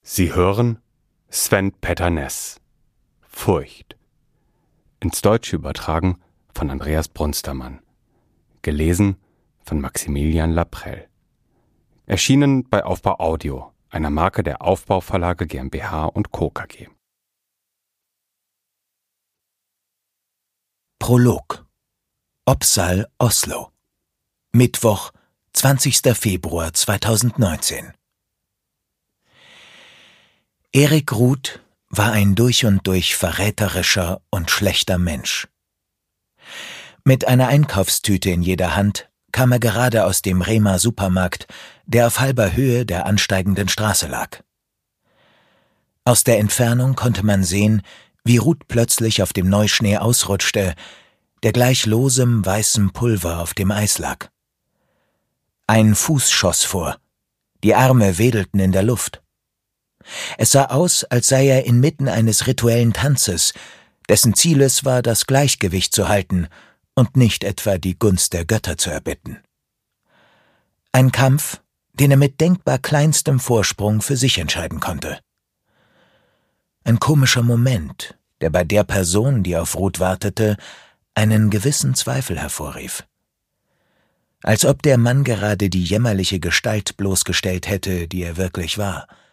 Sie hören Sven Petternes. Furcht. Ins Deutsche übertragen von Andreas Brunstermann. Gelesen von Maximilian Laprelle. Erschienen bei Aufbau Audio, einer Marke der Aufbau Verlage GmbH und Co. KG. Prolog. Opsal, Oslo. Mittwoch, 20. Februar 2019. Erik Ruth war ein durch und durch verräterischer und schlechter Mensch. Mit einer Einkaufstüte in jeder Hand kam er gerade aus dem Rema-Supermarkt, der auf halber Höhe der ansteigenden Straße lag. Aus der Entfernung konnte man sehen, wie Ruth plötzlich auf dem Neuschnee ausrutschte, der gleich losem weißem Pulver auf dem Eis lag. Ein Fuß schoss vor, die Arme wedelten in der Luft. Es sah aus, als sei er inmitten eines rituellen Tanzes, dessen Ziel es war, das Gleichgewicht zu halten und nicht etwa die Gunst der Götter zu erbitten. Ein Kampf, den er mit denkbar kleinstem Vorsprung für sich entscheiden konnte. Ein komischer Moment, der bei der Person, die auf Ruth wartete, einen gewissen Zweifel hervorrief. Als ob der Mann gerade die jämmerliche Gestalt bloßgestellt hätte, die er wirklich war.